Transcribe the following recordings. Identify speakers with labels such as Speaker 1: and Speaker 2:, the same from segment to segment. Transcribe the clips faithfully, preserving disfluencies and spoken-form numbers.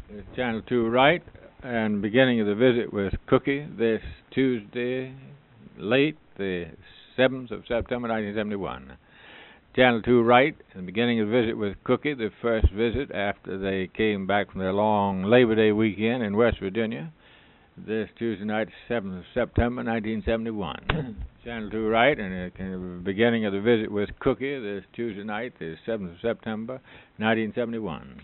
Speaker 1: It's Channel two right, and beginning of the visit with Cookie this Tuesday, late, the seventh of September, nineteen seventy-one. Channel two right, and the beginning of the visit with Cookie, the first visit after they came back from their long Labor Day weekend in West Virginia, this Tuesday night, seventh of September, nineteen seventy-one. Channel two right, and the beginning of the visit with Cookie, this Tuesday night, the seventh of September, nineteen seventy-one.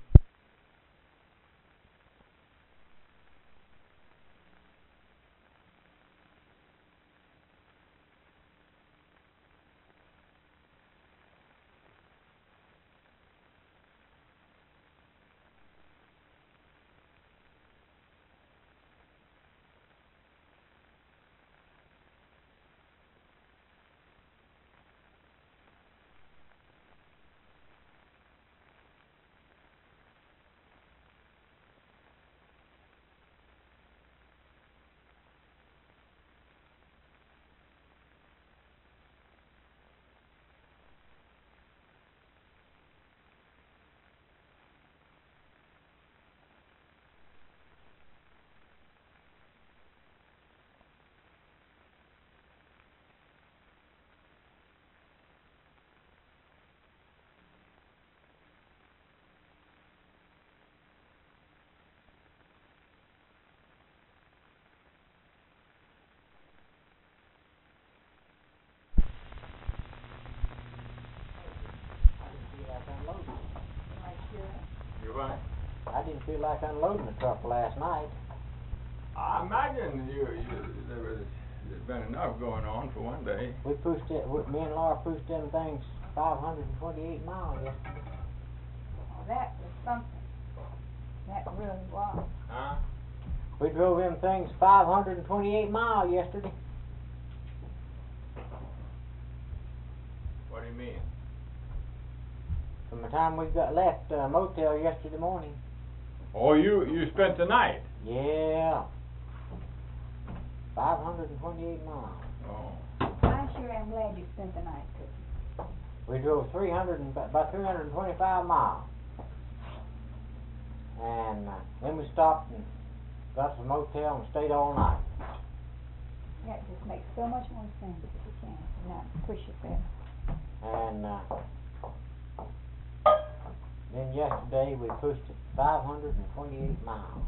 Speaker 1: You what?
Speaker 2: I didn't feel like unloading the truck last night.
Speaker 1: I imagine you, you there was there's been enough going on for one day.
Speaker 2: We pushed it. Me and Laura pushed them things five hundred twenty-eight miles yesterday.
Speaker 3: Oh, that was something. That really was.
Speaker 1: Huh?
Speaker 2: We drove them things five hundred twenty-eight miles yesterday.
Speaker 1: What do you mean?
Speaker 2: From the time we got left uh, motel yesterday morning.
Speaker 1: Oh, you you spent the night?
Speaker 2: Yeah. five hundred twenty-eight miles.
Speaker 1: Oh.
Speaker 3: I sure am glad you spent the night, Cookie.
Speaker 2: We drove three hundred and about three hundred twenty-five miles. And uh, then we stopped and got to the motel and stayed all night.
Speaker 3: That just makes so much more sense if you can. Not push it there.
Speaker 2: And uh, then yesterday we pushed it five hundred twenty-eight miles.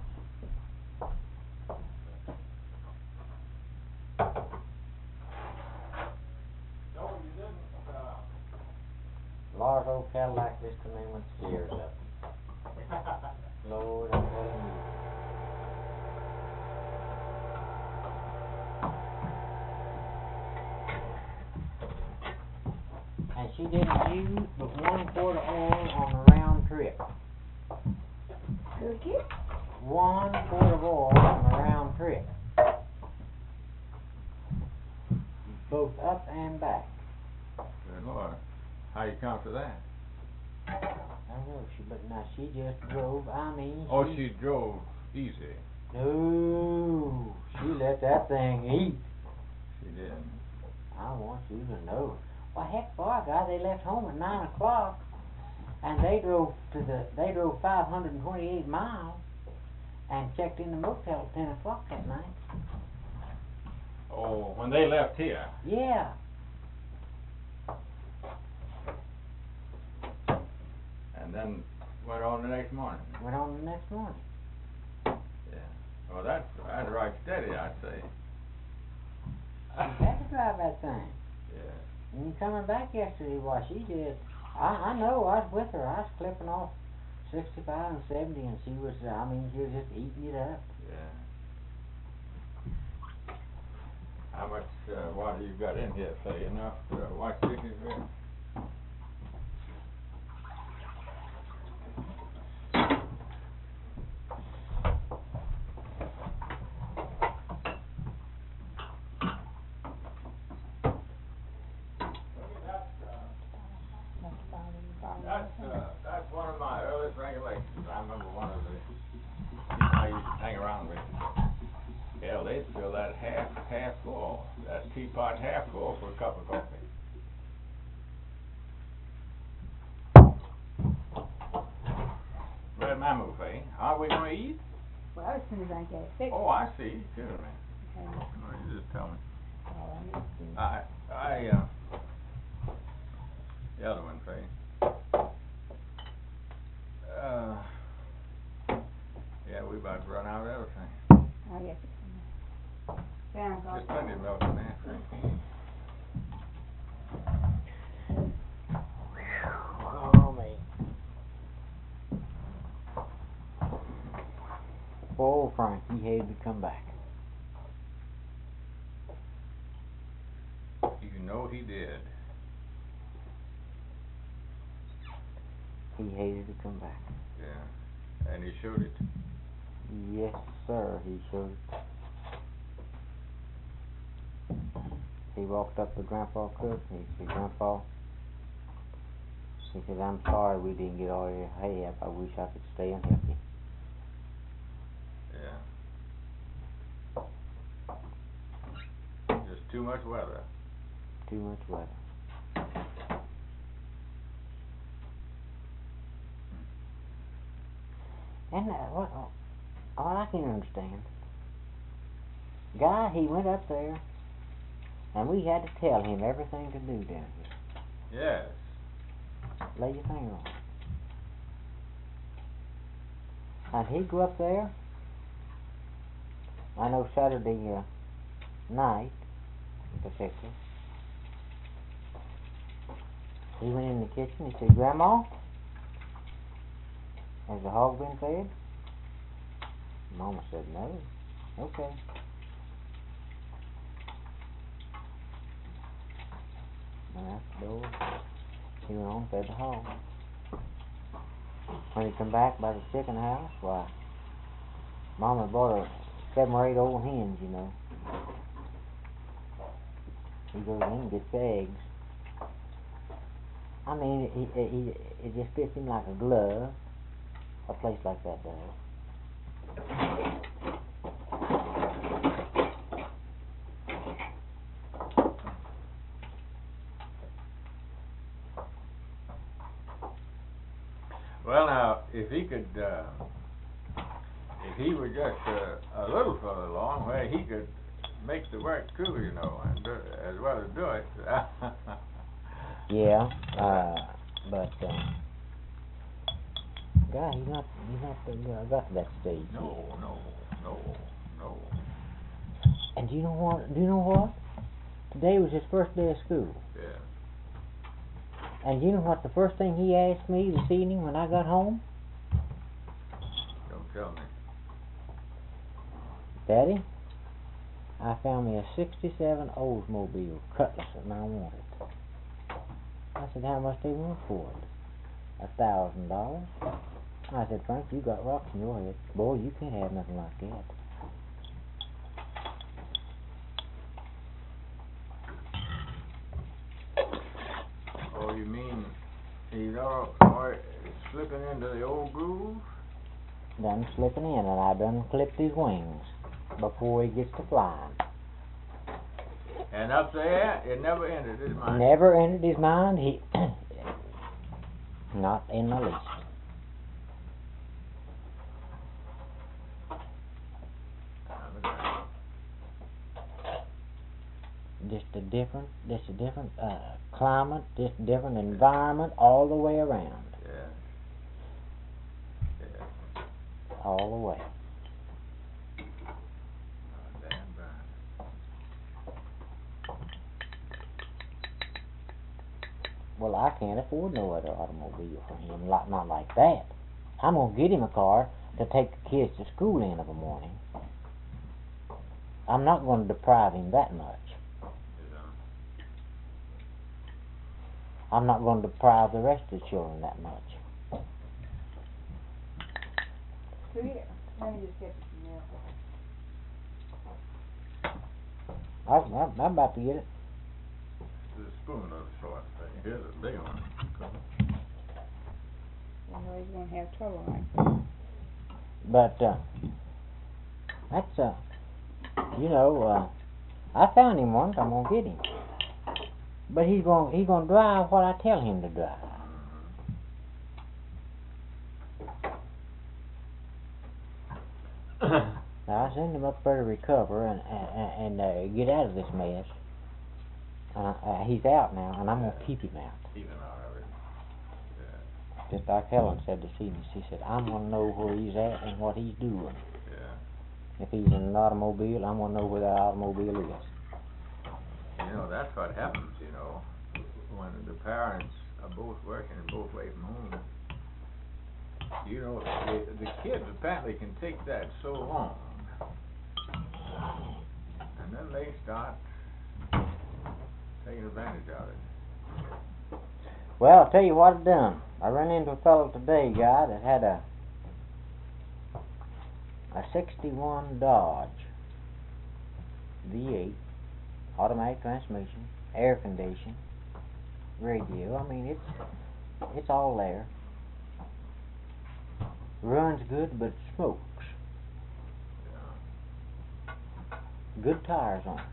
Speaker 1: No, you didn't. Uh...
Speaker 2: Laura's old Cadillac just come in with the steers up. Lord, I'm telling you. And she didn't use but one quart of oil on the round trip.
Speaker 3: Cookie?
Speaker 2: One quart of oil on the round trip. Both up and back.
Speaker 1: Good Lord. How you count for that?
Speaker 2: I know, she, but now she just drove, I mean...
Speaker 1: Oh, she drove easy.
Speaker 2: No, she let that thing eat.
Speaker 1: She did.
Speaker 2: I want you to know. Well, heck, boy, guy, they left home at nine o'clock, and they drove to the, they drove five hundred twenty-eight miles, and checked in the motel at ten o'clock that night.
Speaker 1: Oh, when they left here?
Speaker 2: Yeah.
Speaker 1: And then went on the next morning?
Speaker 2: Went on the next morning.
Speaker 1: Yeah. Well, that's, that's right steady, I'd say.
Speaker 2: She had to drive that thing.
Speaker 1: Yeah.
Speaker 2: And coming back yesterday, why, she did. I, I know, I was with her. I was clipping off sixty-five and seventy, and she was, I mean, she was just eating it up.
Speaker 1: Yeah. How much uh, water you got in here, say, enough to wash dishes with? That's, uh, that's one of my earliest regulations. I remember one of the people I used to hang around with. Yeah, they'd fill that half, half full, that teapot half full for a cup of coffee. Well, at my move, eh? Are we gonna eat?
Speaker 3: Well, as soon as I get it fixed.
Speaker 1: Oh, I see. Sure, man.
Speaker 3: Okay.
Speaker 1: Well, you just tell me.
Speaker 3: All I need to do.
Speaker 1: I, I, uh, the other one, Faye. Uh, yeah, we about to run out of everything.
Speaker 3: I guess it's Sounds
Speaker 1: There's
Speaker 3: like.
Speaker 1: plenty of milk in there, Faye.
Speaker 2: Oh, me. Poor old Frank, he hated to come back.
Speaker 1: You know he did.
Speaker 2: He hated to come back.
Speaker 1: Yeah. And he showed it.
Speaker 2: Yes, sir, he showed it. He walked up to Grandpa Cook and he said, Grandpa, he said, I'm sorry we didn't get all your hay up. I wish I could stay and help you.
Speaker 1: Yeah. Just too much weather.
Speaker 2: Too much weather. And uh, what, what I can understand, guy, he went up there, and we had to tell him everything to do down here.
Speaker 1: Yes.
Speaker 2: Lay your finger on it. And he'd go up there, I know Saturday uh, night, in particular, he went in the kitchen, he said, Grandma, has the hog been fed? Mama said, no. Okay. And that's the door. He went on and fed the hog. When he come back by the chicken house, why, Mama bought her seven or eight old hens, you know. He goes in and gets the eggs. I mean, it, it, it, it just fits him like a glove. A place like that does.
Speaker 1: Well, now, if he could, uh, if he were just uh, a little further along, where he could make the work too, you know, and do, as well as do it.
Speaker 2: Yeah, uh, but, uh, guy, he's not, he's not uh, got to that stage
Speaker 1: No,
Speaker 2: yet.
Speaker 1: no, no, no.
Speaker 2: And do you know what, do you know what? Today was his first day of school.
Speaker 1: Yeah.
Speaker 2: And you know what the first thing he asked me this evening when I got home?
Speaker 1: Don't tell me.
Speaker 2: Daddy, I found me a sixty-seven Oldsmobile Cutlass and I want it. I said, how much do you want for it? A thousand dollars. I said, Frank, you got rocks in your head. Boy, you can't have nothing like that.
Speaker 1: Oh, you mean he's all, all slipping into the old groove?
Speaker 2: Done slipping in, and I done clipped his wings before he gets to flying.
Speaker 1: And up there, it never entered his mind.
Speaker 2: Never entered his mind. He, not in the least. Just a different, just a different uh, climate, just a different environment all the way around.
Speaker 1: Yeah. Yeah.
Speaker 2: All the way.
Speaker 1: Oh, damn right.
Speaker 2: Well, I can't afford no other automobile for him, like, not like that. I'm going to get him a car to take the kids to school in of a morning. I'm not going to deprive him that much. I'm not going to deprive the rest of the children that much.
Speaker 3: Here, let me just get you some milk.
Speaker 2: I, I, I'm about to get it.
Speaker 1: The spoon of the short thing. Here's a big one.
Speaker 3: I know he's going to have trouble like that.
Speaker 2: But, uh, that's, uh, you know, uh, I found him once. I'm going to get him. But he's going he's going to drive what I tell him to drive. I send him up there to recover and and, and uh, get out of this mess. Uh, uh, he's out now, and I'm gonna keep him out.
Speaker 1: Keep him out of it. Yeah.
Speaker 2: Just like Helen said this evening, she said, I'm gonna know where he's at and what he's doing.
Speaker 1: Yeah.
Speaker 2: If he's in an automobile, I'm gonna know where that automobile is.
Speaker 1: You know, that's what happens, you know, when the parents are both working and both away from home. You know, the, the kids apparently can take that so long, and then they start taking advantage of it.
Speaker 2: Well, I'll tell you what I've done. I ran into a fellow today, guy, that had a a sixty-one Dodge V eight, automatic transmission, air conditioning, radio. I mean, it's it's all there. Runs good, but smokes.
Speaker 1: Yeah.
Speaker 2: Good tires on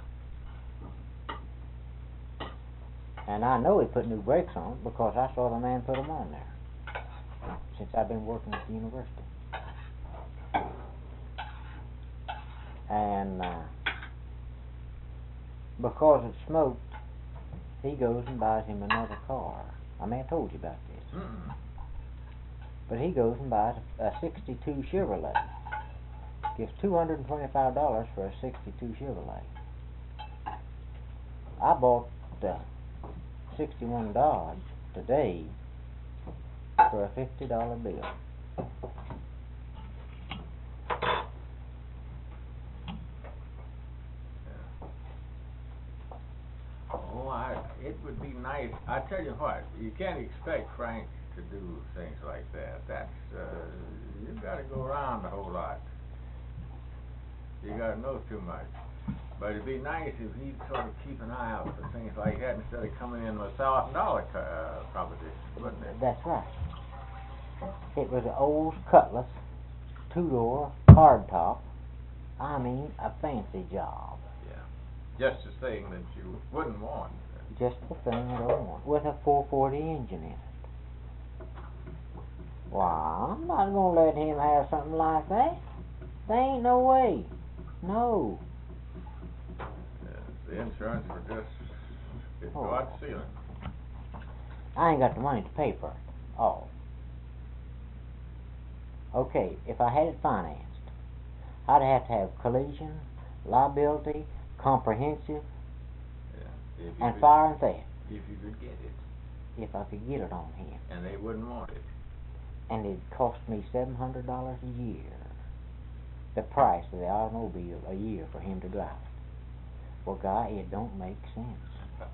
Speaker 2: it. And I know he put new brakes on it because I saw the man put them on there since I've been working at the university. And uh, because it smoked, he goes and buys him another car. I mean, I told you about this.
Speaker 1: Mm-mm.
Speaker 2: But he goes and buys a, a sixty-two Chevrolet. Gives two hundred twenty-five dollars for a sixty-two Chevrolet. I bought the sixty-one Dodge today for a fifty dollar bill.
Speaker 1: Oh, I, it would be nice. I tell you what, you can't expect Frank to do things like that. That's, uh, you've got to go around a whole lot. You got to know too much. But it'd be nice if he'd sort of keep an eye out for things like that instead of coming in with a thousand dollar uh, proposition, wouldn't it?
Speaker 2: That's right. It was an old Cutlass, two door, hard top. I mean, a fancy job.
Speaker 1: Yeah. Just the thing that you wouldn't want.
Speaker 2: Just the thing that I want. With a four forty engine in it. Why, I'm not gonna let him have something like that. There ain't no way. No.
Speaker 1: Uh, the insurance for just, it'd
Speaker 2: Oh.
Speaker 1: go out the ceiling.
Speaker 2: I ain't got the money to pay for it. Oh. Okay, if I had it financed, I'd have to have collision, liability, comprehensive,
Speaker 1: Yeah. If you
Speaker 2: and
Speaker 1: could,
Speaker 2: fire and theft.
Speaker 1: if you could get it,
Speaker 2: If I could get it on him.
Speaker 1: and they wouldn't want it.
Speaker 2: And it'd cost me seven hundred dollars a year. The price of the automobile a year for him to drive it. Well, Guy, it don't make sense.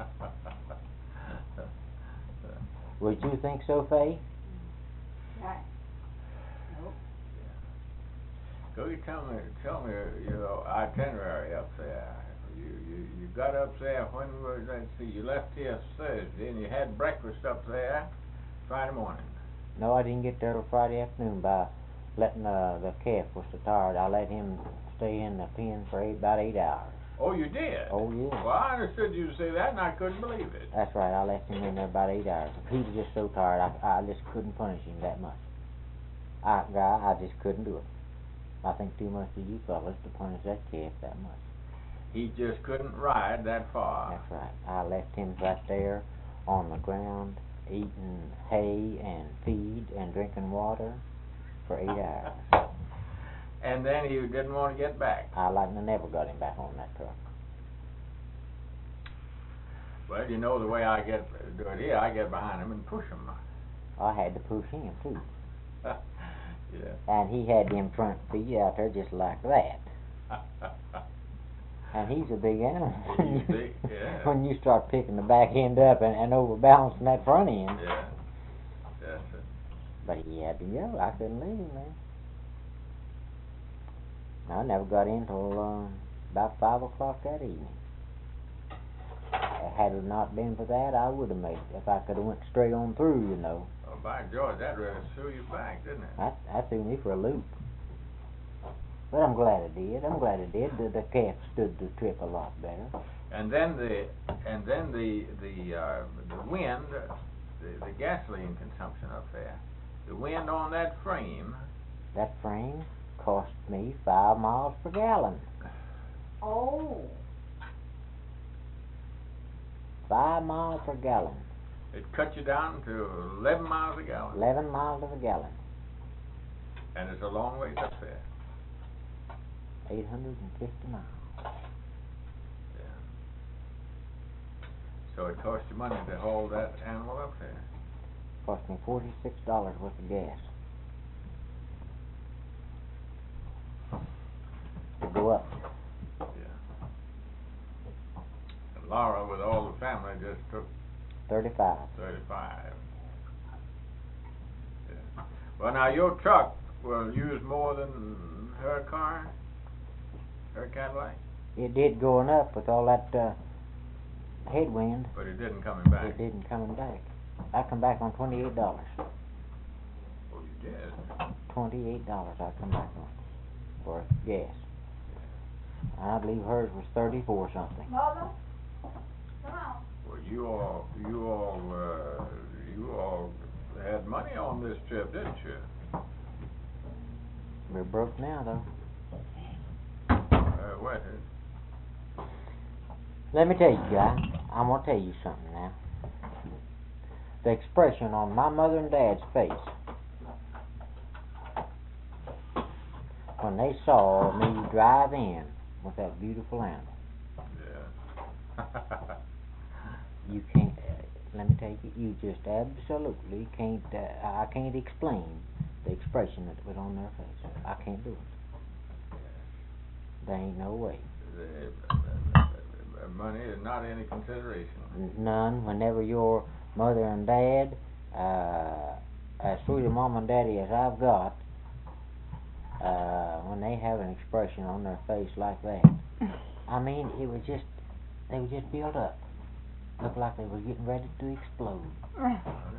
Speaker 2: Would you think so, Faye?
Speaker 3: Right. Nope.
Speaker 1: Go you tell me, tell me your itinerary up there. You, you, you got up there, when was, let's see, you left here Thursday, and you had breakfast up there Friday morning.
Speaker 2: No, I didn't get there till Friday afternoon by letting uh, the calf was so tired. I let him stay in the pen for eight, about eight hours.
Speaker 1: Oh, you did?
Speaker 2: Oh, yeah.
Speaker 1: Well, I understood you say that, and I couldn't believe it.
Speaker 2: That's right, I left him in there about eight hours. He was just so tired, I, I just couldn't punish him that much. I, Guy, I just couldn't do it. I think too much of you fellas to punish that calf that much.
Speaker 1: He just couldn't ride that far.
Speaker 2: That's right. I left him right there on the ground, eating hay and feed and drinking water for eight hours.
Speaker 1: And then he didn't want to get back.
Speaker 2: I like to never got him back on that truck.
Speaker 1: Well, you know the way I get do it here, I get behind him and push him.
Speaker 2: I had to push him too.
Speaker 1: Yeah.
Speaker 2: And he had them front feet out there just like that. And he's a big animal.
Speaker 1: He's big, yeah.
Speaker 2: When you start picking the back end up and, and overbalancing that front end.
Speaker 1: Yeah. That's it.
Speaker 2: But he had to go. I couldn't leave him there. I never got in till uh, about five o'clock that evening. Had it not been for that, I would have made it. If I could have went straight on through, you know.
Speaker 1: Oh, by George, that really threw you back, didn't it?
Speaker 2: That, that threw me for a loop. But I'm glad it did. I'm glad it did. The, the calf stood the trip a lot better.
Speaker 1: And then the and then the the uh, the wind, the, the gasoline consumption up there, the wind on that frame.
Speaker 2: That frame cost me five miles per gallon.
Speaker 3: Oh.
Speaker 2: Five miles per gallon.
Speaker 1: It cut you down to eleven miles a gallon.
Speaker 2: Eleven miles to the gallon.
Speaker 1: And it's a long ways up there.
Speaker 2: Eight hundred and fifty miles.
Speaker 1: Yeah. So it cost you money to haul that animal up there.
Speaker 2: Cost me forty-six dollars worth of gas. To go up.
Speaker 1: Yeah. And Laura, with all the family, just took
Speaker 2: Thirty-five.
Speaker 1: thirty-five. Yeah. Well, now your truck will use more than her car, her Cadillac,
Speaker 2: It did going up with all that uh, headwind.
Speaker 1: but it didn't coming back.
Speaker 2: It didn't coming back. I come back on twenty-eight dollars.
Speaker 1: Oh, you did.
Speaker 2: Twenty-eight dollars I come back on for gas. And I believe hers was thirty-four something.
Speaker 3: Mother, come on.
Speaker 1: Well, you all, you all, uh, you all had money on this trip, didn't you?
Speaker 2: We're broke now though.
Speaker 1: Uh, what?
Speaker 2: Let me tell you, guy. I'm gonna tell you something now. The expression on my mother and dad's face when they saw me drive in with that beautiful animal.
Speaker 1: Yeah.
Speaker 2: You can't. Uh, let me tell you, you just absolutely can't. Uh, I can't explain the expression that was on their face. I can't do it. There ain't no way.
Speaker 1: The, uh, money is not any consideration.
Speaker 2: None. Whenever your mother and dad, uh, as sweet a mom and daddy as I've got, uh, when they have an expression on their face like that, I mean, it was just, they were just built up. Looked like they were getting ready to explode.
Speaker 3: Well,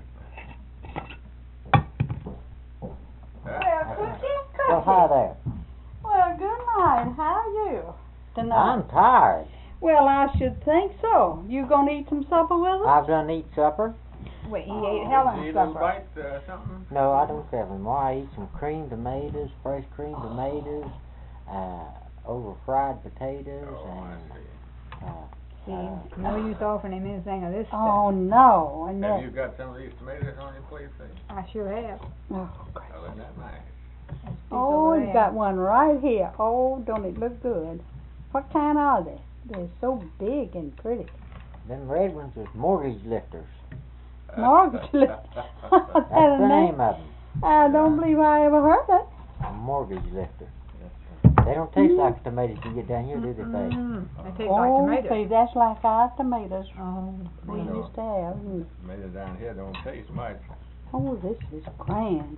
Speaker 3: Cookie,
Speaker 2: Well, hi there.
Speaker 3: Well, good night. How are you tonight?
Speaker 2: I'm tired.
Speaker 3: Well, I should think so. You gonna eat some supper with us?
Speaker 2: I've done eat supper.
Speaker 3: Well, he
Speaker 1: Oh,
Speaker 3: ate Helen's
Speaker 1: did you eat a little
Speaker 3: supper.
Speaker 1: bite, uh, something?
Speaker 2: No, I don't have anymore. I eat some creamed tomatoes, fresh creamed tomatoes, uh, over fried potatoes,
Speaker 1: Oh, I
Speaker 2: and
Speaker 1: see.
Speaker 2: uh,
Speaker 4: See,
Speaker 2: uh,
Speaker 4: no use offering him anything of this
Speaker 3: Oh
Speaker 4: stuff.
Speaker 3: no, and
Speaker 1: Have
Speaker 3: that.
Speaker 1: you got some of these tomatoes on your plate, see?
Speaker 4: I sure have.
Speaker 3: Oh,
Speaker 1: Oh, isn't that nice?
Speaker 4: There's a piece
Speaker 3: oh
Speaker 4: over
Speaker 3: you
Speaker 4: there.
Speaker 3: got one right here. Oh, don't it look good? What kind are they? They're so big and pretty.
Speaker 2: them red ones is mortgage lifters.
Speaker 3: Mortgage lifters. That's
Speaker 2: That's the name of them.
Speaker 3: I don't believe I ever heard it.
Speaker 2: A mortgage lifter. They don't taste like the tomatoes you get down here, do they, Faye?
Speaker 4: Mm, they taste like
Speaker 3: Oh,
Speaker 4: tomatoes.
Speaker 3: see, that's like our tomatoes
Speaker 4: Oh,
Speaker 3: we
Speaker 1: no.
Speaker 3: used to have. Mm.
Speaker 1: Tomatoes down here don't taste much.
Speaker 3: Oh, this is grand.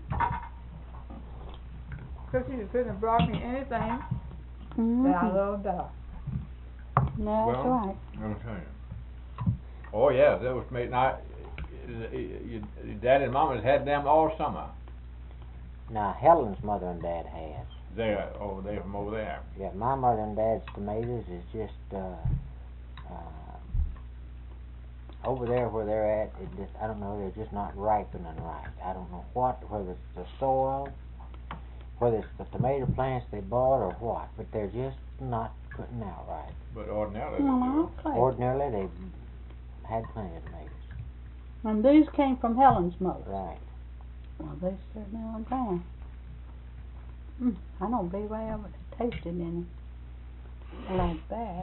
Speaker 4: Cookie couldn't have brought me anything that I
Speaker 3: Mm-hmm.
Speaker 4: love better.
Speaker 3: That's
Speaker 1: Well,
Speaker 3: right.
Speaker 1: I'm telling you. Oh, yeah, that was made, now, your dad and mama's had them all summer.
Speaker 2: Now, Helen's mother and dad has.
Speaker 1: They're over there, from over there.
Speaker 2: Yeah, my mother and dad's tomatoes is just, uh, uh, over there where they're at, it just, I don't know, they're just not ripening right. I don't know what, whether it's the soil, whether it's the tomato plants they bought or what, but they're just not putting out right.
Speaker 1: But ordinarily they
Speaker 3: Well,
Speaker 1: do.
Speaker 3: okay.
Speaker 2: Ordinarily, they've had plenty of tomatoes.
Speaker 3: And these came from Helen's mother.
Speaker 2: Right.
Speaker 3: Well, they certainly are grand. Mm, I don't believe I ever tasted any like that.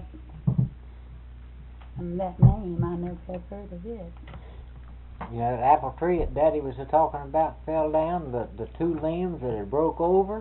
Speaker 3: And that name, I never have heard of it.
Speaker 2: You know, that apple tree that Daddy was a talking about fell down, the, the two limbs that had broke over.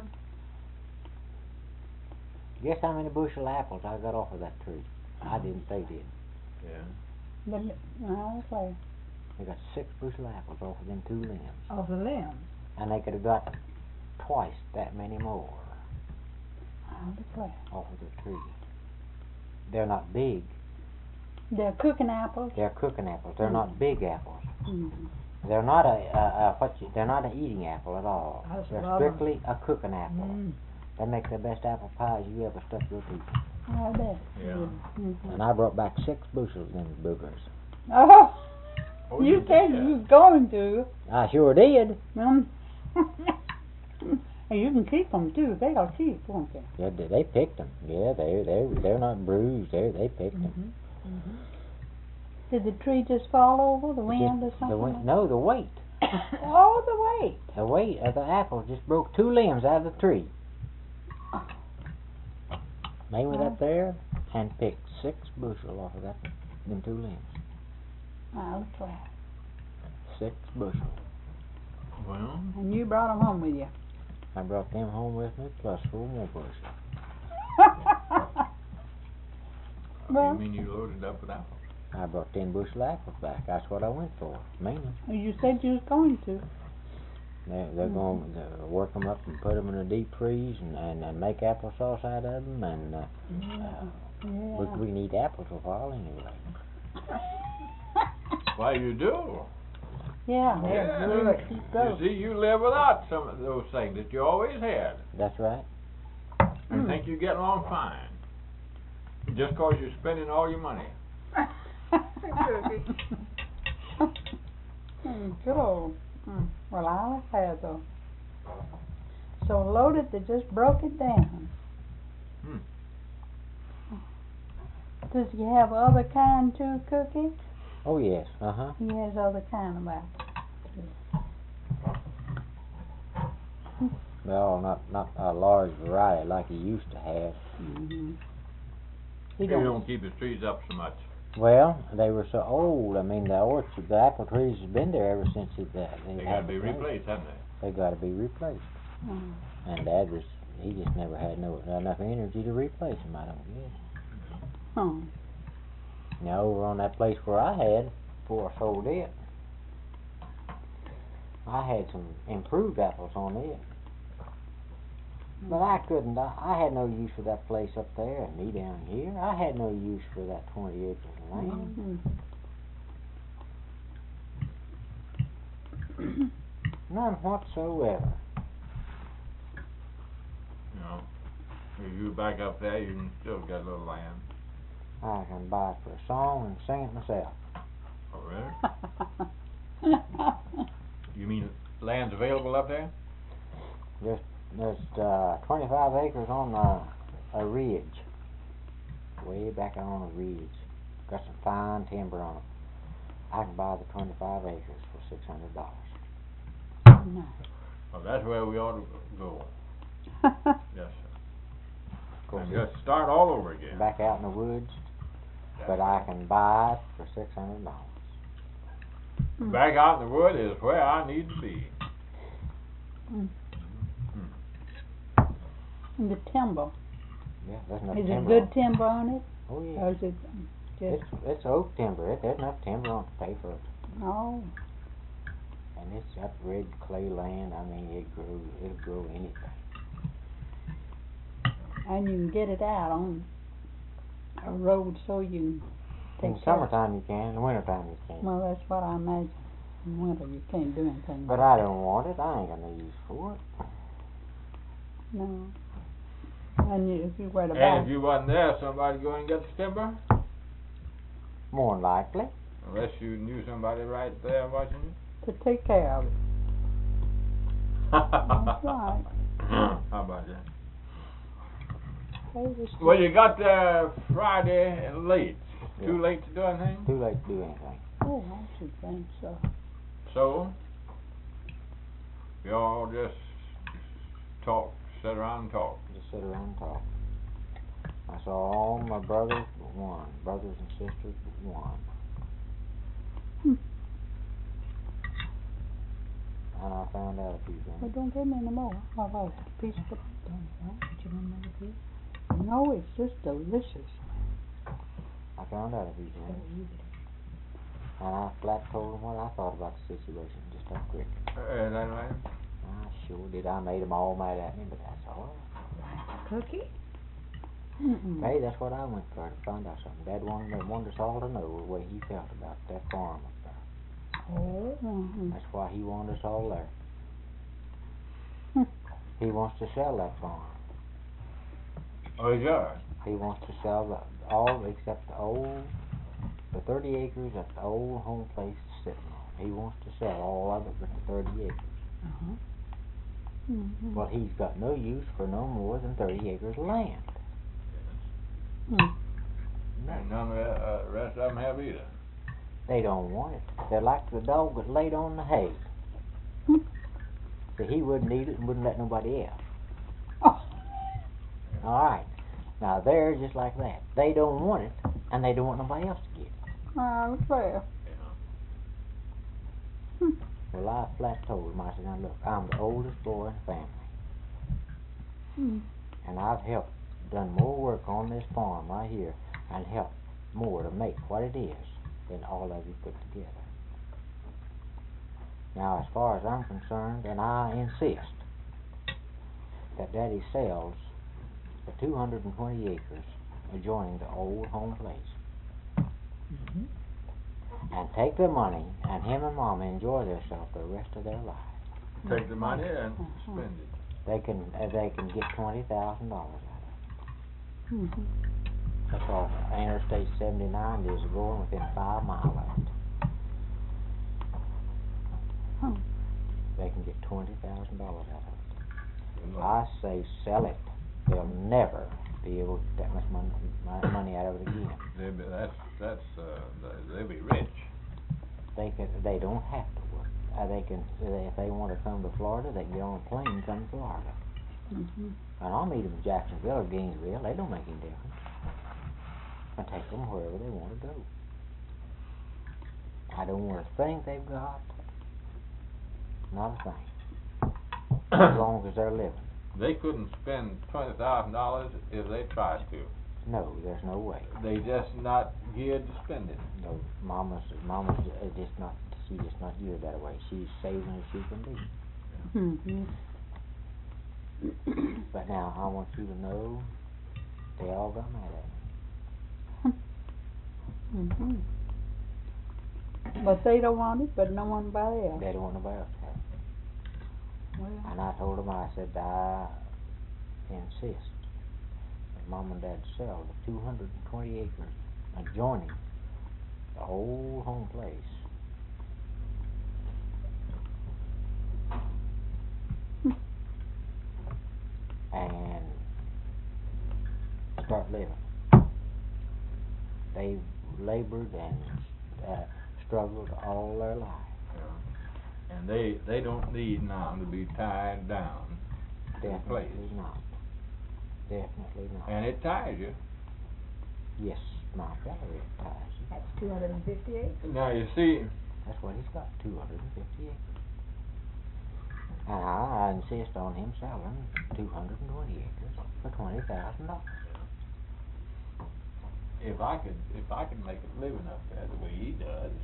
Speaker 2: Guess how many bushel apples I got off of that tree? I didn't, they did.
Speaker 1: Yeah.
Speaker 3: But, well, okay.
Speaker 2: They got six bushel apples off of them two limbs.
Speaker 4: Of the limbs.
Speaker 2: And they could have got twice that many more
Speaker 3: I'll declare.
Speaker 2: off of the tree. They're not big.
Speaker 3: They're cooking apples.
Speaker 2: They're cooking apples. They're not big apples.
Speaker 3: Mm.
Speaker 2: They're not a, a, a what you, they're not an eating apple at all.
Speaker 4: I just
Speaker 2: They're
Speaker 4: love 'em.
Speaker 2: strictly a cooking apple.
Speaker 4: Mm.
Speaker 2: They make the best apple pies you ever stuck your teeth in.
Speaker 3: I bet.
Speaker 1: Yeah.
Speaker 3: Mm-hmm.
Speaker 2: And I brought back six bushels of them boogers.
Speaker 3: Oh,
Speaker 1: Oh,
Speaker 3: you said
Speaker 1: did?
Speaker 3: you was going to.
Speaker 2: I sure did.
Speaker 3: Um, Hey, you can keep them too. They are cheap, won't they?
Speaker 2: Yeah, they, they picked them. Yeah, they they they're not bruised. They they picked them.
Speaker 4: Mhm. Mhm.
Speaker 3: Did the tree just fall over, the wind or
Speaker 2: The
Speaker 3: something?
Speaker 2: wind,
Speaker 3: like-
Speaker 2: no, the weight.
Speaker 3: Oh, the weight.
Speaker 2: The weight of the apple just broke two limbs out of the tree. They went up there and picked six bushel off of that, them two limbs.
Speaker 3: I'll try.
Speaker 2: Six bushel.
Speaker 1: Well,
Speaker 3: And you brought them home with you.
Speaker 2: I brought them home with me plus four more bushel.
Speaker 3: Well,
Speaker 1: you mean you loaded up with apples?
Speaker 2: I brought ten bushel of apples back. That's what I went for, mainly.
Speaker 3: you said you was going to.
Speaker 2: They're, they're
Speaker 3: Mhm.
Speaker 2: going to work them up and put them in a deep freeze and, and, and make applesauce out of them. And uh,
Speaker 3: Yeah.
Speaker 2: we,
Speaker 3: Yeah.
Speaker 2: we can eat apples for a while anyway.
Speaker 1: Why, you do.
Speaker 3: Yeah,
Speaker 1: Yeah.
Speaker 3: they're really keep
Speaker 1: You
Speaker 3: those.
Speaker 1: see, you live without some of those things that you always had.
Speaker 2: That's right.
Speaker 1: And
Speaker 3: Mm.
Speaker 1: think you get along fine. Just 'cause you're spending all your money.
Speaker 4: Cookie.
Speaker 3: Mm, good old. Mm. Well, I'll have though. So loaded, they just broke it down.
Speaker 1: Hmm.
Speaker 3: Does he have other kind too, Cookie?
Speaker 2: Oh yes. Uh huh.
Speaker 3: He has other kind of apples.
Speaker 2: Well, not not a large variety like he used to have.
Speaker 3: Mm-hmm.
Speaker 1: He
Speaker 3: He
Speaker 1: don't,
Speaker 3: don't.
Speaker 1: keep his trees up so much.
Speaker 2: Well, they were so old. I mean, the orchard, the apple trees has been there ever since it, uh, they
Speaker 1: They
Speaker 2: had
Speaker 1: gotta be
Speaker 2: the place.
Speaker 1: replaced, haven't they?
Speaker 2: They got to be replaced.
Speaker 3: Mm.
Speaker 2: And Dad was, he just never had no enough energy to replace them. I don't guess.
Speaker 3: Oh.
Speaker 2: Now over on that place where I had before I sold it, I had some improved apples on it. But I couldn't, I, I had no use for that place up there and me down here. I had no use for that twenty acres of land.
Speaker 3: Mm-hmm.
Speaker 2: None whatsoever.
Speaker 1: You know, if you back up there, you can still get a little land.
Speaker 2: I can buy it for a song and sing it myself.
Speaker 1: Oh, really? You mean land's available up there?
Speaker 2: Just, there's uh, twenty-five acres on a, a ridge. Way back on a ridge. Got some fine timber on it. I can buy the twenty-five acres for six hundred dollars.
Speaker 3: Nice.
Speaker 1: Well, that's where we ought to go. Yes, sir.
Speaker 2: Of course,
Speaker 1: And
Speaker 2: it's
Speaker 1: just start all over again.
Speaker 2: back out in the woods,
Speaker 1: That's
Speaker 2: but I can buy it for six hundred dollars.
Speaker 3: Mm.
Speaker 1: Back out in the wood is where I need to be.
Speaker 3: Mm.
Speaker 1: Hmm.
Speaker 3: And the timber.
Speaker 2: Yeah, there's enough
Speaker 3: Is it
Speaker 2: timber.
Speaker 3: good
Speaker 2: on it.
Speaker 3: timber on it?
Speaker 2: Oh
Speaker 3: Or
Speaker 2: yeah.
Speaker 3: is it
Speaker 2: It's
Speaker 3: just,
Speaker 2: it's oak timber. It, there's enough timber on it to pay for it.
Speaker 3: oh,
Speaker 2: And it's got red clay land. I mean, it grows. It'll grow anything.
Speaker 3: and you can get it out on a road so you can
Speaker 2: In
Speaker 3: take
Speaker 2: the
Speaker 3: care of it.
Speaker 2: summertime you can. In the wintertime you can't.
Speaker 3: Well, that's what I imagine. In winter you can't do anything.
Speaker 2: But I don't want it. I ain't got no use for it.
Speaker 3: No. And you, if you were to
Speaker 1: And
Speaker 3: buy,
Speaker 1: if you wasn't there, somebody go and get the timber?
Speaker 2: More than likely.
Speaker 1: Unless you knew somebody right there watching you?
Speaker 3: to take care of it. That's right.
Speaker 1: How about that?
Speaker 3: They just-
Speaker 1: Well, you got there Friday and late. Too
Speaker 2: Yeah.
Speaker 1: late to do anything?
Speaker 2: Too late to do anything.
Speaker 3: Oh, I should think so.
Speaker 1: So, y'all just talk, sit around and talk.
Speaker 2: Just sit around and talk. I saw all my brothers but one. Brothers and sisters but one.
Speaker 3: Hmm.
Speaker 2: And I found out a few
Speaker 3: Well,
Speaker 2: things.
Speaker 3: don't give me any more. How about a piece of it? No, it's just delicious.
Speaker 2: I found out a few things. And I flat told them what I thought about the situation, just that quick.
Speaker 1: Uh, is that right?
Speaker 2: I sure did. I made them all mad at me, but that's all right.
Speaker 4: Cookie?
Speaker 3: Mm-mm.
Speaker 2: Hey, that's what I went for, to find out something. Dad wanted, wanted us all to know the way he felt about that farm up there.
Speaker 3: Oh. Mm-hmm.
Speaker 2: That's why he wanted us all there.
Speaker 3: Hmm.
Speaker 2: He wants to sell that farm.
Speaker 1: Oh, yeah.
Speaker 2: He wants to sell the, all except the old, the thirty acres that the old home place is sitting on. He wants to sell all of it but the thirty acres.
Speaker 3: Uh-huh. Mhm.
Speaker 2: Well, he's got no use for no more than thirty acres of land.
Speaker 3: Mm.
Speaker 1: And none of the uh, rest of them have either.
Speaker 2: They don't want it. They're like the dog that laid on the hay.
Speaker 3: Hmm.
Speaker 2: So he wouldn't eat it and wouldn't let nobody else.
Speaker 3: Oh.
Speaker 2: All right. Now they're just like that. They don't want it, and they don't want nobody else to get it.
Speaker 3: Oh, well.
Speaker 1: Yeah.
Speaker 3: Hmm.
Speaker 2: Well, I flat told him, I said, now look, I'm the oldest boy in the family,
Speaker 3: Mm.
Speaker 2: and I've helped, done more work on this farm right here, and helped more to make what it is than all of you put together. Now, as far as I'm concerned, and I insist that Daddy sells the two hundred twenty acres adjoining the old home place,
Speaker 5: Mhm.
Speaker 2: and take the money, and him and Mama enjoy themselves the rest of their lives.
Speaker 1: Take the money and
Speaker 3: Mhm.
Speaker 1: spend it.
Speaker 2: They can, uh, they can get twenty thousand dollars out of it.
Speaker 3: Mhm.
Speaker 2: Because Interstate seventy-nine is going within five miles of it.
Speaker 3: Hmm.
Speaker 2: They can get twenty thousand dollars out of it.
Speaker 1: Good luck.
Speaker 2: I say sell it. They'll never be able to get that much money, mon- money out of it again.
Speaker 1: They'll be, that's, that's, uh, they- they'll be rich.
Speaker 2: They can, they don't have to work. Uh, they can, if they want to come to Florida, they can get on a plane and come to Florida.
Speaker 3: Mhm.
Speaker 2: And I'll meet them in Jacksonville or Gainesville. They don't make any difference. I take them wherever they want to go. I don't want a thing they've got. Not a thing. As long as they're living.
Speaker 1: They couldn't spend twenty thousand dollars if they tried to.
Speaker 2: No, there's no way.
Speaker 1: They just not geared to spend it.
Speaker 2: No, Mama's, Mama's uh, just not, she's just not geared that way. She's saving as she can be.
Speaker 3: Mhm.
Speaker 2: But now, I want you to know, they all got mad at me.
Speaker 3: Mhm. But they don't want it, but no one buy it.
Speaker 2: They don't want nobody else to have it.
Speaker 3: Well.
Speaker 2: And I told them, I said, I insist that Mom and Dad sell the two hundred twenty acres adjoining the old home place. And start living. They've labored and uh, struggled all their life.
Speaker 1: Yeah. And they, they don't need now to be tied down to the place.
Speaker 2: Definitely not. Definitely not.
Speaker 1: And it ties you.
Speaker 2: Yes, my fellow it ties you.
Speaker 4: That's two hundred and fifty acres.
Speaker 1: Now, you see,
Speaker 2: That's what he's got, two hundred and fifty acres. And I, I insist on him selling two hundred and twenty acres for twenty thousand dollars.
Speaker 1: if I could, if I could make a living up there the way he does,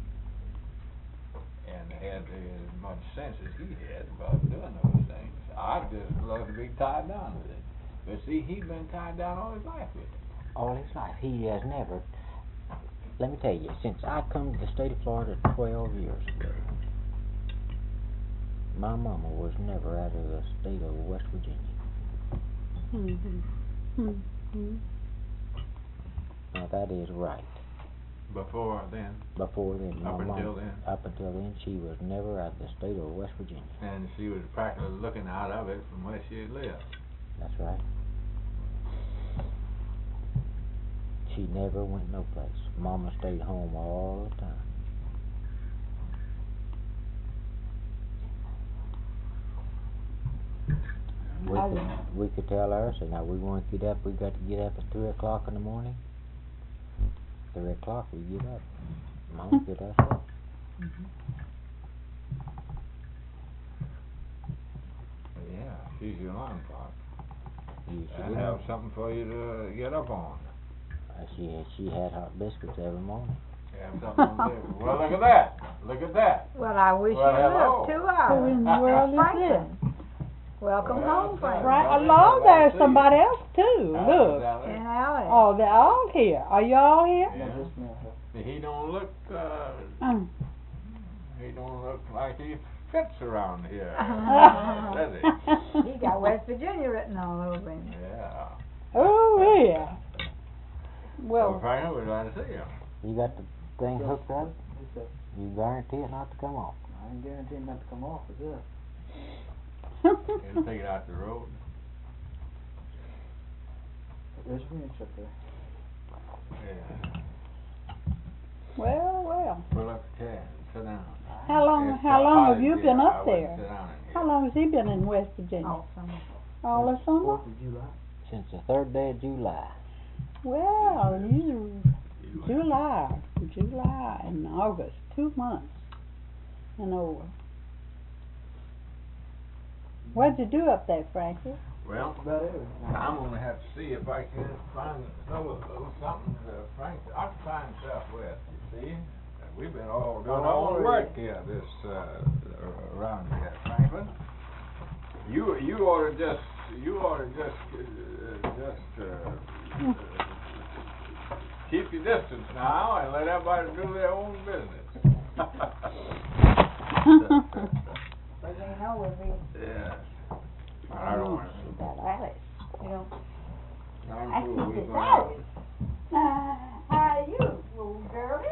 Speaker 1: and had as much sense as he had about doing those things, I'd just love to be tied down with it. But see, he's been tied down all his life with it.
Speaker 2: All his life, he has never, let me tell you, since I come to the state of Florida twelve years ago, my mama was never out of the state of West Virginia.
Speaker 3: Mhm. Mhm.
Speaker 2: Now that is right.
Speaker 1: Before then,
Speaker 2: Before then, my
Speaker 1: Up
Speaker 2: mama,
Speaker 1: until then.
Speaker 2: up until then, she was never out of the state of West Virginia.
Speaker 1: and she was practically looking out of it from where she lived.
Speaker 2: That's right. She never went no place. Mama stayed home all the time. We
Speaker 3: I
Speaker 2: could,
Speaker 3: didn't-
Speaker 2: we could tell her, say, now we want to get up, we got to get up at three o'clock in the morning. Three o'clock we get up. Mama get us up.
Speaker 1: Yeah, she's your alarm clock.
Speaker 2: She, she,
Speaker 1: And
Speaker 2: didn't-
Speaker 1: have something for you to get up on.
Speaker 2: uh, she, she had hot biscuits every morning.
Speaker 1: Have something to do. Well, look at that. Look at that.
Speaker 4: Well, I wish
Speaker 1: Well,
Speaker 4: you
Speaker 1: hello.
Speaker 4: luck, two
Speaker 3: Who
Speaker 4: hours.
Speaker 3: in the world is this?
Speaker 4: Franklin. Welcome
Speaker 1: Well,
Speaker 4: home,
Speaker 1: that's
Speaker 4: Franklin.
Speaker 3: Right,
Speaker 1: Well,
Speaker 3: along
Speaker 1: they-
Speaker 3: there's
Speaker 1: they-
Speaker 3: somebody else too,
Speaker 1: Alice
Speaker 3: look.
Speaker 1: down there.
Speaker 4: And Alex.
Speaker 3: Oh, they're all here. Are you all here?
Speaker 1: Yeah.
Speaker 5: Just now, huh?
Speaker 1: He don't look, uh,
Speaker 3: Mm.
Speaker 1: he don't look like he fits around here.
Speaker 4: Uh-huh.
Speaker 1: Does he?
Speaker 4: He got West Virginia written all over him.
Speaker 1: Yeah.
Speaker 3: Oh, yeah.
Speaker 1: Well,
Speaker 3: Well,
Speaker 1: Franklin, we're glad to see you.
Speaker 2: You got the thing
Speaker 5: Yes.
Speaker 2: hooked up?
Speaker 5: Yes, sir.
Speaker 2: You guarantee it not to come off.
Speaker 5: I ain't guaranteeing not to come off with this.
Speaker 1: and take it out the road.
Speaker 5: There's winch up there.
Speaker 1: Yeah.
Speaker 3: Well, well.
Speaker 1: Pull up a chair and sit down.
Speaker 3: How long,
Speaker 1: It's
Speaker 3: how
Speaker 1: so
Speaker 3: long
Speaker 1: hot
Speaker 3: have
Speaker 1: in
Speaker 3: you
Speaker 1: here,
Speaker 3: been
Speaker 1: I
Speaker 3: up
Speaker 1: wouldn't
Speaker 3: there?
Speaker 1: sit down in here.
Speaker 3: How long has he been in West Virginia?
Speaker 4: All summer.
Speaker 3: All the summer?
Speaker 5: Fourth of July.
Speaker 2: Since the third day of July.
Speaker 3: Well, you,
Speaker 1: You-
Speaker 3: July, July and August, two months and over. What'd you do up there, Frankie?
Speaker 1: Well,
Speaker 5: That's about everything.
Speaker 1: I'm gonna have to see if I can find a little, little something, uh, Frank, I can find Southwest, you see? Uh, We've been all doing
Speaker 5: Oh,
Speaker 1: all the
Speaker 5: really?
Speaker 1: work here, this, uh, ar- around here, Franklin. You, you ought to just, you ought to just, uh, just, uh, uh, keep your distance now and let everybody do their own business.
Speaker 4: But they know we're being,
Speaker 1: Yeah. I don't wanna,
Speaker 3: That Alice.
Speaker 4: you know,
Speaker 1: I'm
Speaker 4: I
Speaker 1: cool,
Speaker 4: think
Speaker 1: we
Speaker 4: it's
Speaker 1: gonna have-
Speaker 4: Alice. Uh, how are you, little girlie?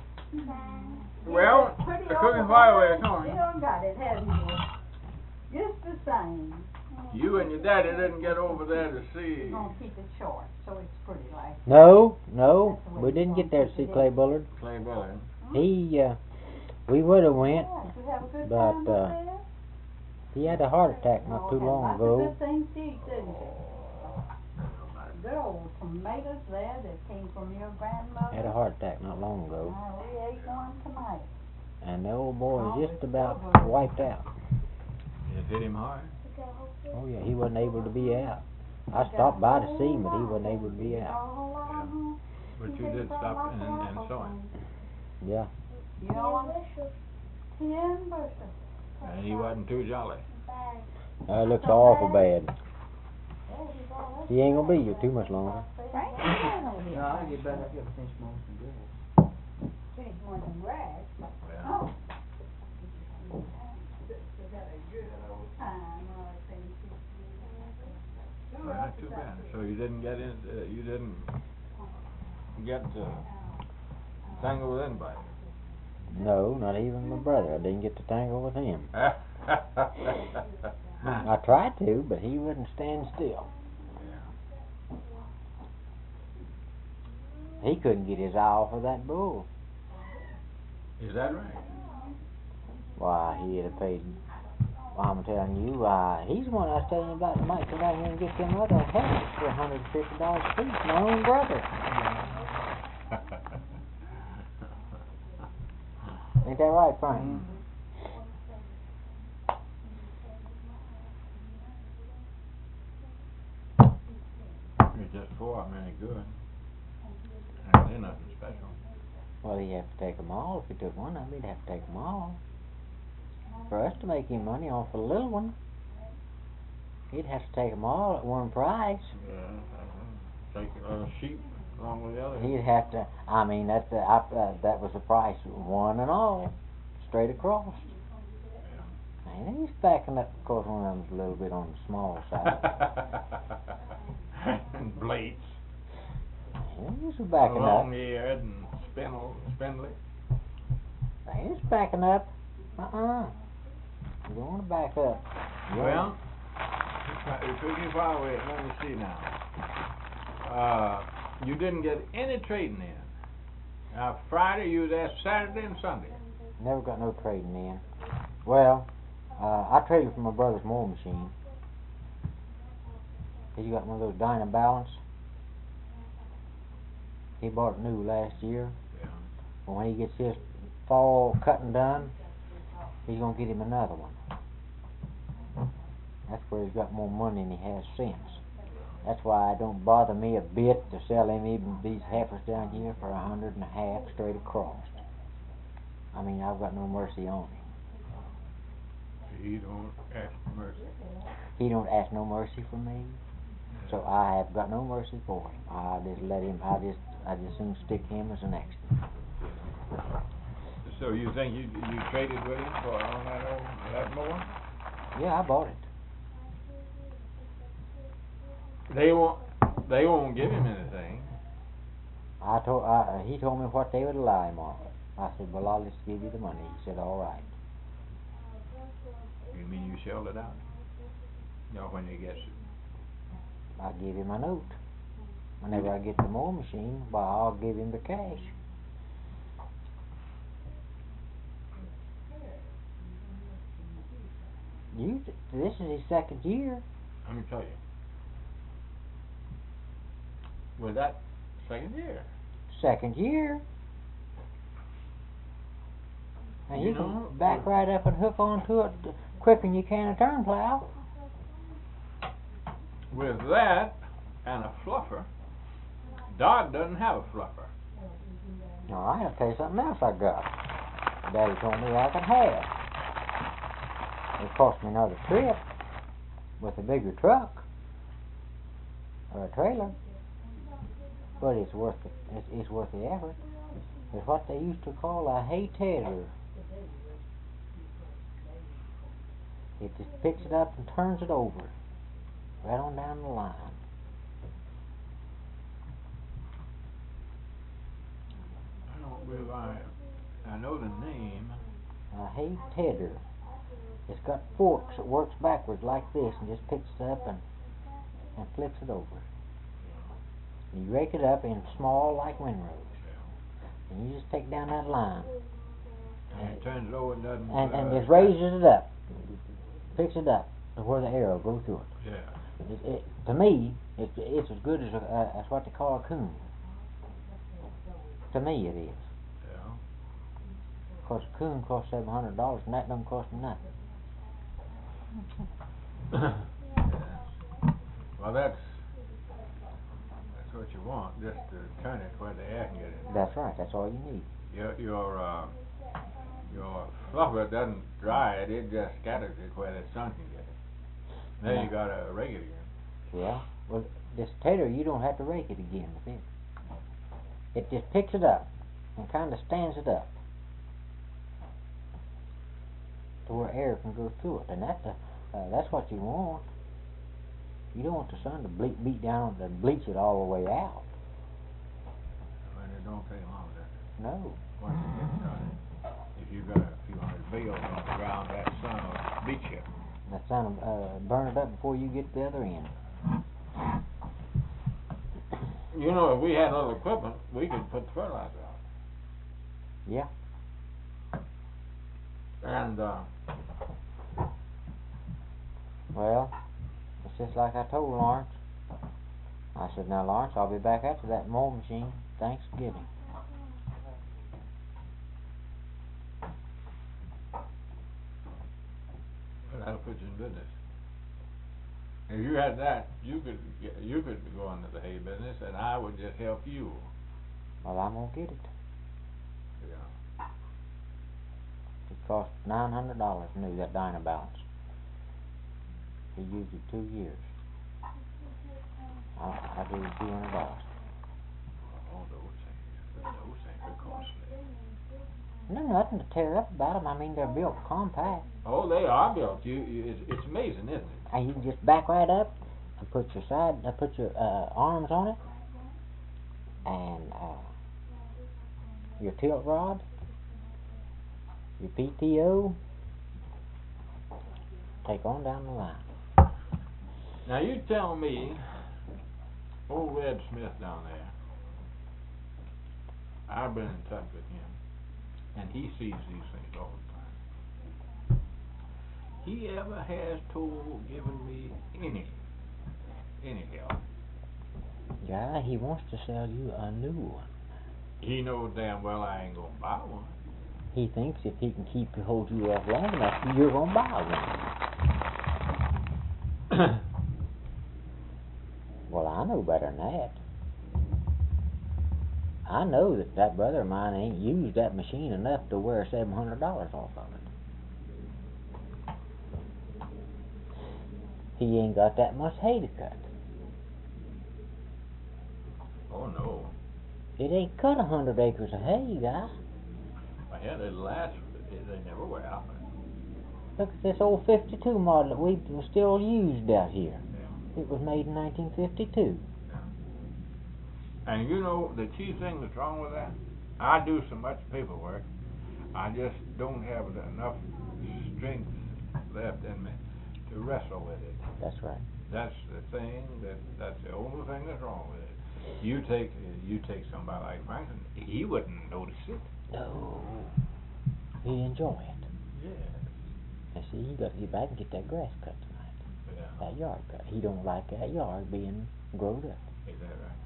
Speaker 1: Well,
Speaker 4: Yeah, pretty
Speaker 1: the
Speaker 4: old
Speaker 1: cooking fireway is
Speaker 4: man.
Speaker 1: on.
Speaker 4: Still got it, haven't you? Just the same.
Speaker 1: You and your daddy didn't get over there to see.
Speaker 4: We're gonna keep it short, so it's pretty like.
Speaker 2: No, no, we didn't get there to see Clay Bullard.
Speaker 1: Clay Bullard.
Speaker 2: He, uh, we would've went,
Speaker 4: Yeah, did you have a good
Speaker 2: but,
Speaker 4: time
Speaker 2: uh,
Speaker 4: up there?
Speaker 2: he had a heart attack not too
Speaker 4: Oh, had
Speaker 2: long
Speaker 4: lots
Speaker 2: ago.
Speaker 4: of good things to eat, didn't you? Good old tomatoes there that came from your grandmother.
Speaker 2: Had a heart attack not long ago.
Speaker 4: Uh, we ate one tonight.
Speaker 2: And the old boy is just about wiped out.
Speaker 1: It hit him hard.
Speaker 2: Oh yeah, he wasn't able to be out. I stopped by to see him, but he wasn't able to be out.
Speaker 4: Yeah.
Speaker 1: But you did stop and, and saw him.
Speaker 2: Yeah.
Speaker 4: You know, ten bushels.
Speaker 1: And he wasn't too jolly.
Speaker 2: Uh, it looks awful bad. He ain't gonna be here too much longer.
Speaker 4: Frank,
Speaker 5: No, I get back, I gotta finish mowing some grass.
Speaker 4: finish more than grass.
Speaker 1: Yeah.
Speaker 4: Oh. I'm gonna finish it.
Speaker 1: Well, not too bad. So you didn't get in, uh, you didn't get to tangle with anybody.
Speaker 2: No, not even my brother. I didn't get to tangle with him. I tried to, but he wouldn't stand still. He couldn't get his eye off of that bull.
Speaker 1: Is that right?
Speaker 2: Why, he'd have paid. Well, I'm telling you, uh, he's the one I was telling you about. Might come out here and get them other hats for a hundred and fifty dollars a piece. My own brother. Ain't that right, Frank?
Speaker 1: It's just four of them any good. And they're nothing special.
Speaker 2: Well, he'd have to take them all. If he took one of them, he'd have to take them all. For us to make him money off a little one, he'd have to take them all at one price.
Speaker 1: Yeah, uh-huh. Take a little sheep along with the others.
Speaker 2: He'd have to. I mean, that's the, I, uh, that was the price, one and all, straight across. And he's backing up. Of course, one of them's a little bit on the small side.
Speaker 1: And blades.
Speaker 2: Yeah, he's backing
Speaker 1: Long
Speaker 2: up.
Speaker 1: eared and spindle, spindly.
Speaker 2: He's backing up. Uh-uh. You don't want to back up. You
Speaker 1: Well, it took you far away. Let me see now. Uh, you didn't get any trading in. Now, Friday, you was there Saturday and Sunday.
Speaker 2: never got no trading in. Well, uh, I traded for my brother's mowing machine. He's got one of those Dynabalance. He bought it new last year.
Speaker 1: Yeah.
Speaker 2: But when he gets his fall cutting done, he's gonna get him another one. That's where he's got more money than he has sense. That's why it don't bother me a bit to sell him even these heifers down here for a hundred and a half straight across. I mean, I've got no mercy on him.
Speaker 1: He don't ask for mercy.
Speaker 2: He don't ask no mercy from me, so I have got no mercy for him. I just let him. I just, I just soon stick him as an accident.
Speaker 1: So you think you you traded with him for on that old that mower?
Speaker 2: Yeah, I bought it.
Speaker 1: They won't. They won't give him anything.
Speaker 2: I told. I, he told me what they would allow him on. I said, well, I'll just give you the money. He said, all right.
Speaker 1: You mean you shelled it out? You know, when he gets it.
Speaker 2: I give him a note. Whenever I get the mowing machine, well, I'll give him the cash. You, this is his second year.
Speaker 1: Let me tell you. Was that second year?
Speaker 2: Second year. And you,
Speaker 1: You
Speaker 2: can
Speaker 1: know,
Speaker 2: back
Speaker 1: uh,
Speaker 2: right up and hook onto it quicker than you can a turn plow.
Speaker 1: With that and a fluffer, Dodd doesn't have a fluffer.
Speaker 2: Now, I'll tell you something else I got. Daddy told me I could have. It cost me another trip with a bigger truck or a trailer, but it's worth it. It's, it's worth the effort. It's what they used to call a hay tedder. It just picks it up and turns it over, right on down the line.
Speaker 1: I don't believe I, I know the name.
Speaker 2: A hay tedder. It's got forks. It works backwards like this and just picks it up and and flips it over. You rake it up in small like windrows, and you just take down that line.
Speaker 1: And it turns it over and doesn't.
Speaker 2: And, and
Speaker 1: uh,
Speaker 2: just raises it up, picks it up to where the arrow goes through it.
Speaker 1: Yeah.
Speaker 2: It, it, to me, it, it's as good as a, uh, as what they call a coon. To me, it is.
Speaker 1: Yeah.
Speaker 2: Of course, a coon costs seven hundred dollars, and that don't cost me nothing.
Speaker 1: Yeah. Well, that's that's what you want, just to turn it where the air can get in.
Speaker 2: That's right. That's all you need.
Speaker 1: Your your uh, your fluffer doesn't dry it; it just scatters it where the sun can get it. Then
Speaker 2: Yeah.
Speaker 1: you gotta rake it again.
Speaker 2: Yeah. Well, this tater, you don't have to rake it again with it. It just picks it up and kind of stands it up to where air can go through it, and that's the, uh, that's what you want. You don't want the sun to ble- beat down and bleach it all the way out.
Speaker 1: And it don't take long, does it?
Speaker 2: No.
Speaker 1: Once it gets started. If you got a few hundred bales on the ground, that sun will beat you.
Speaker 2: The sun will uh, burn it up before you get to the other end.
Speaker 1: You know, if we had other equipment, we could put the fertilizer out.
Speaker 2: Yeah.
Speaker 1: And uh,
Speaker 2: Well, it's just like I told Lawrence. I said, now Lawrence, I'll be back after that mowing machine Thanksgiving.
Speaker 1: that'll put you in business. If you had that, you could get, you could go into the hay business, and I would just help you.
Speaker 2: Well, I'm gonna get it.
Speaker 1: Yeah.
Speaker 2: It cost nine hundred dollars new, that Dynabalance. He used it two years. I, I gave it two hundred dollars.
Speaker 1: Oh, those things, those things are costly.
Speaker 2: No, nothing to tear up about them. I mean, they're built compact.
Speaker 1: Oh, they are built. You, you it's, it's amazing, isn't it?
Speaker 2: And you can just back right up and put your side, uh, put your uh, arms on it, and uh, your tilt rod, your P T O, take on down the line.
Speaker 1: Now you tell me, old Red Smith down there, I've been in touch with him, and he sees these things all the time. He ever has told, given me any, any help.
Speaker 2: Yeah, he wants to sell you a new one.
Speaker 1: He knows damn well I ain't gonna buy one.
Speaker 2: He thinks if he can keep hold you off long enough, you're gonna buy one. Well, I know better than that. I know that that brother of mine ain't used that machine enough to wear seven hundred dollars off of it. He ain't got that much hay to cut.
Speaker 1: Oh no.
Speaker 2: It ain't cut a hundred acres of hay, guy.
Speaker 1: Yeah, they last, they, they never wear out.
Speaker 2: Look at this old fifty-two model that we still used out here.
Speaker 1: Yeah.
Speaker 2: It was made in nineteen fifty-two.
Speaker 1: And you know, the chief thing that's wrong with that, I do so much paperwork, I just don't have enough strength left in me to to wrestle with it.
Speaker 2: That's right.
Speaker 1: That's the thing that, that's the only thing that's wrong with it. You take, you take somebody like Franklin, he wouldn't notice it.
Speaker 2: No. He'd enjoy it.
Speaker 1: Yeah.
Speaker 2: And see, he got to get back and get that grass cut tonight.
Speaker 1: Yeah.
Speaker 2: That yard cut. He don't like that yard being growed up.
Speaker 1: Is that right?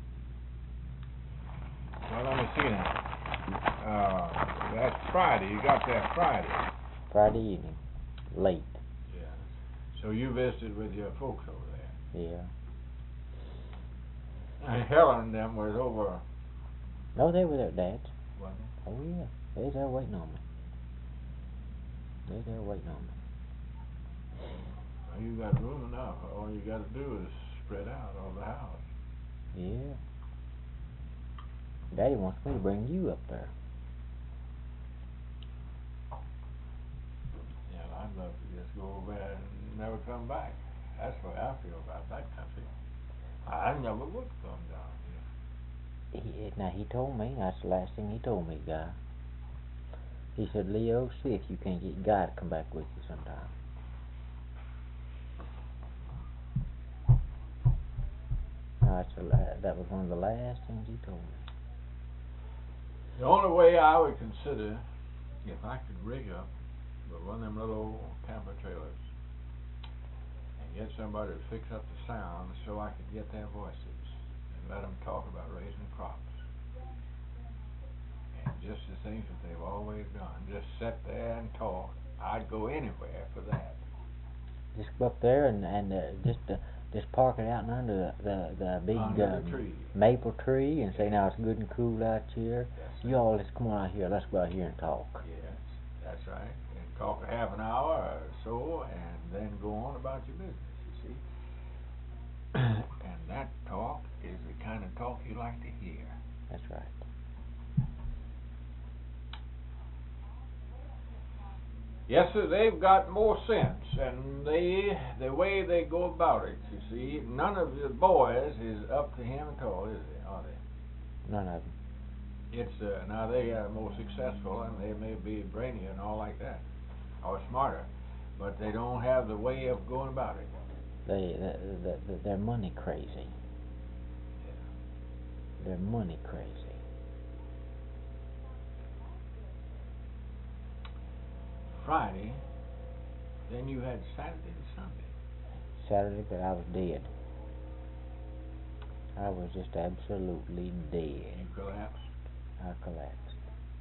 Speaker 1: Well, let me see now. Uh, that's Friday. You got that Friday.
Speaker 2: Friday evening. Late.
Speaker 1: Yeah. So you visited with your folks over there.
Speaker 2: Yeah.
Speaker 1: And Helen and them was over.
Speaker 2: No, they were there, Dad.
Speaker 1: Was they?
Speaker 2: Oh, yeah. They was there waiting on me. They was there waiting on me.
Speaker 1: Well, you got room enough. All you got to do is spread out over the house.
Speaker 2: Yeah. Daddy wants me to bring you up there.
Speaker 1: Yeah, I'd love to just go over there and never come back. That's the way I feel about that country. I never would come down here.
Speaker 2: He, now, he told me, that's the last thing he told me, Guy. He said, Leo, see if you can't get Guy to come back with you sometime. Now, that's the la- that was one of the last things he told me.
Speaker 1: The only way I would consider, if I could rig up with one of them little old camper trailers and get somebody to fix up the sound so I could get their voices and let them talk about raising crops. And just the things that they've always done. Just sit there and talk. I'd go anywhere for that.
Speaker 2: Just go up there and, and uh, just uh, just park it out under the, the, the big
Speaker 1: Under
Speaker 2: um,
Speaker 1: the tree.
Speaker 2: maple tree and say, now it's good and cool out here.
Speaker 1: That's
Speaker 2: You all, let's come on out here. Let's go out here and talk.
Speaker 1: Yes, that's right. And talk a half an hour or so and then go on about your business, you see. And that talk is the kind of talk you like to hear.
Speaker 2: That's right.
Speaker 1: Yes, sir, they've got more sense, and they, the way they go about it, you see, none of the boys is up to him at all, is they, are they?
Speaker 2: None of them.
Speaker 1: It's, uh, now they are more successful, and they may be brainier and all like that, or smarter, but they don't have the way of going about it.
Speaker 2: They, they, they, they're money crazy.
Speaker 1: Yeah.
Speaker 2: They're money crazy.
Speaker 1: Friday, then you had Saturday and Sunday.
Speaker 2: Saturday, but I was dead. I was just absolutely dead.
Speaker 1: You collapsed.
Speaker 2: I collapsed.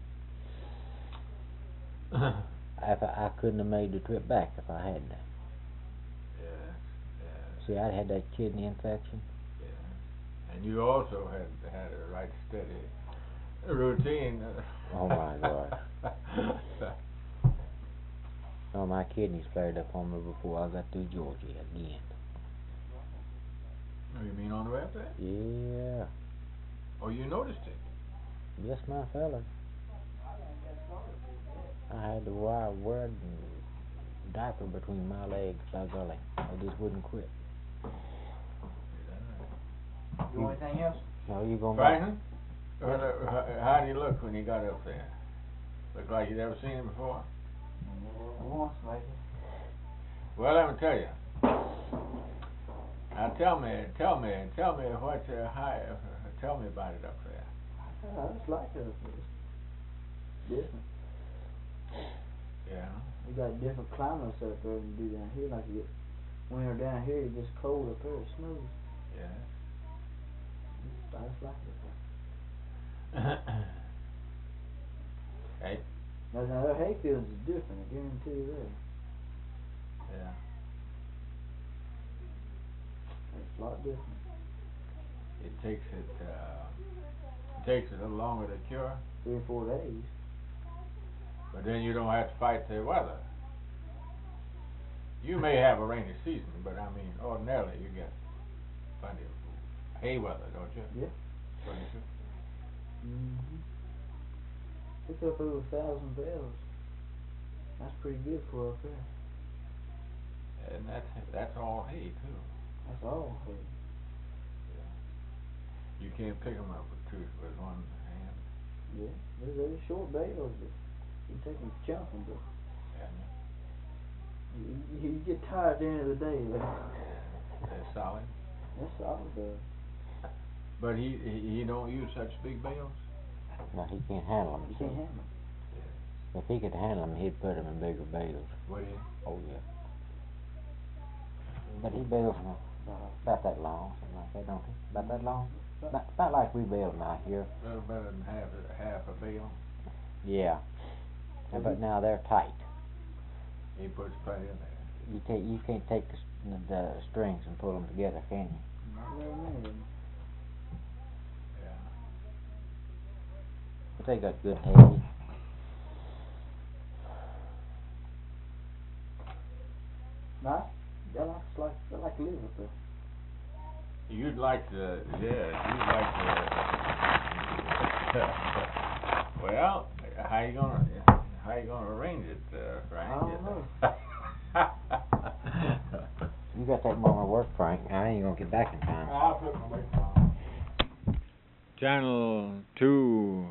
Speaker 2: if I, I couldn't have made the trip back if I hadn't.
Speaker 1: Yeah, yeah,
Speaker 2: See, I'd had that kidney infection.
Speaker 1: yeah. And you also had had a right steady routine.
Speaker 2: Oh my God. Oh, my kidneys flared up on me before I got through Georgia again.
Speaker 1: Oh, you mean on the way up there?
Speaker 2: Yeah.
Speaker 1: Oh, you noticed it?
Speaker 2: Yes, my fella. I had to wear, wear a diaper between my legs by golly. I just wouldn't quit.
Speaker 5: You want anything else?
Speaker 2: No, you gonna
Speaker 1: Franklin? Well, uh, how, how did he look when he got up there? Look like you'd ever seen him before?
Speaker 5: Once, maybe.
Speaker 1: Well, let me tell you. Now tell me, tell me, tell me what, uh, how, uh, tell me about it up there.
Speaker 5: I just like it up there. It's different.
Speaker 1: Yeah.
Speaker 5: You got different climates up there than you do down here. Like you get, when you're down here, it gets cold up there, it snows.
Speaker 1: Yeah.
Speaker 5: I just like it up there.
Speaker 1: Hey.
Speaker 5: Now, now their hay fields is different, I guarantee you that.
Speaker 1: Yeah.
Speaker 5: It's a lot different.
Speaker 1: It takes it, uh, it takes it a little longer to cure,
Speaker 5: Three or four days.
Speaker 1: but then you don't have to fight the weather. You may have a rainy season, but I mean, ordinarily you get plenty of hay weather, don't you?
Speaker 5: Yeah.
Speaker 1: twenty-two.
Speaker 5: Mm-hmm. It's up over a thousand bales. That's pretty good for up there.
Speaker 1: And that's, that's all hay too.
Speaker 5: That's all hay.
Speaker 1: Yeah. You can't pick them up with two, with one hand.
Speaker 5: Yeah. They're, they're short bales, but you take them chunk them, but
Speaker 1: And
Speaker 5: You, you get tired at the end of the day, though.
Speaker 1: That's solid.
Speaker 5: That's solid, though.
Speaker 1: But he, he he don't use such big bales.
Speaker 2: No, he can't handle them.
Speaker 5: You can't handle it.
Speaker 2: If he could handle them, he'd put them in bigger bales.
Speaker 1: Would he?
Speaker 2: Oh yeah. But he bales them about that long, something like that, don't he? About that long? About, about like we bale them out here.
Speaker 1: A little better than half a half a bale.
Speaker 2: Yeah. And but now they're tight.
Speaker 1: He puts plenty in there.
Speaker 2: You can't you can't take the, s- the strings and pull them together, can you?
Speaker 5: Not very many of them.
Speaker 1: Yeah.
Speaker 2: But they got good hay.
Speaker 5: Nice. They like, like, they like to live up there.
Speaker 1: You'd like to, yeah, you'd like to. Well, how you gonna, how you gonna arrange it, uh, Frank?
Speaker 5: I don't know.
Speaker 2: You got that moment of work, Frank. I ain't gonna get back in time.
Speaker 1: I'll put my weight on. Channel two.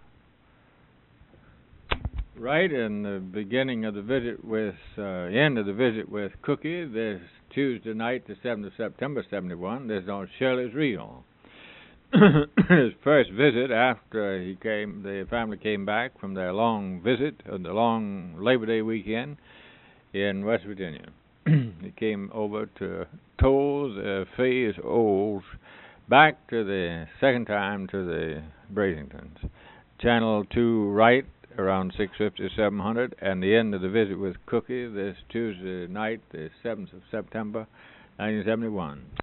Speaker 1: Right in the beginning of the visit with, uh, end of the visit with Cookie, this Tuesday night, the seventh of September, seventy-one, this is on Shirley's Reel. His first visit after he came, the family came back from their long visit, uh, the long Labor Day weekend in West Virginia. He came over to Toll's, uh, Faye's Olds, back to the second time to the Brazingtons. Channel two right, around six fifty, seven hundred, and the end of the visit with Cookie this Tuesday night, the seventh of September, nineteen seventy-one.